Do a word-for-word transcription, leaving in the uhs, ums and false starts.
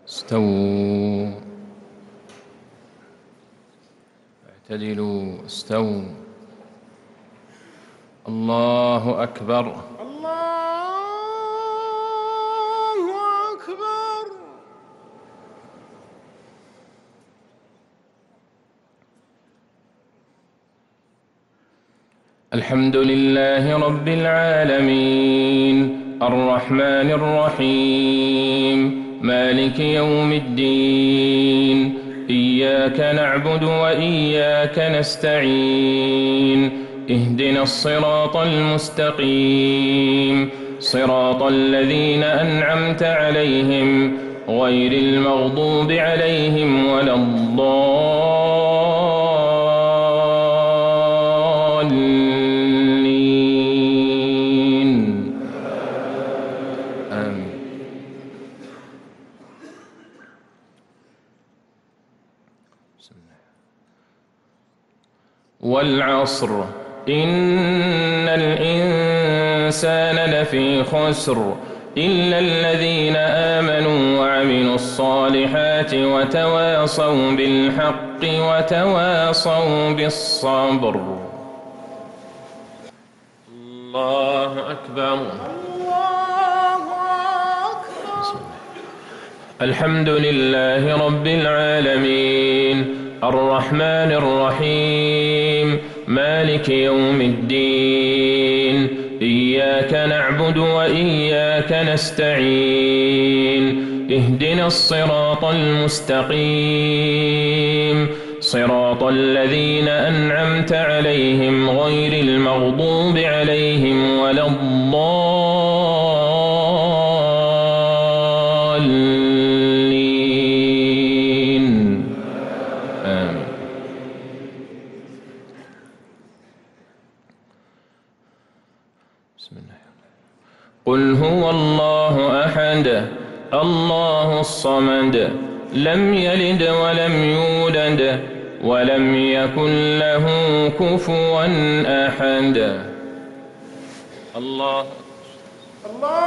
استووا اعتدلوا استووا. الله أكبر. الحمد لله رب العالمين الرحمن الرحيم مالك يوم الدين إياك نعبد وإياك نستعين اهدنا الصراط المستقيم صراط الذين أنعمت عليهم غير المغضوب عليهم ولا الضالين. والعصر إن الإنسان لفي خسر إلا الذين آمنوا وعملوا الصالحات وتواصوا بالحق وتواصوا بالصبر. الله أكبر. الله أكبر. الحمد لله رب العالمين الرحمن الرحيم مالك يوم الدين إياك نعبد وإياك نستعين اهدنا الصراط المستقيم صراط الذين أنعمت عليهم غير المغضوب عليهم ولا الضالين. آمين. بسم الله. قل هو الله أحد الله الصمد لم يلد ولم يولد ولم يكن له كفوا أحد. الله الله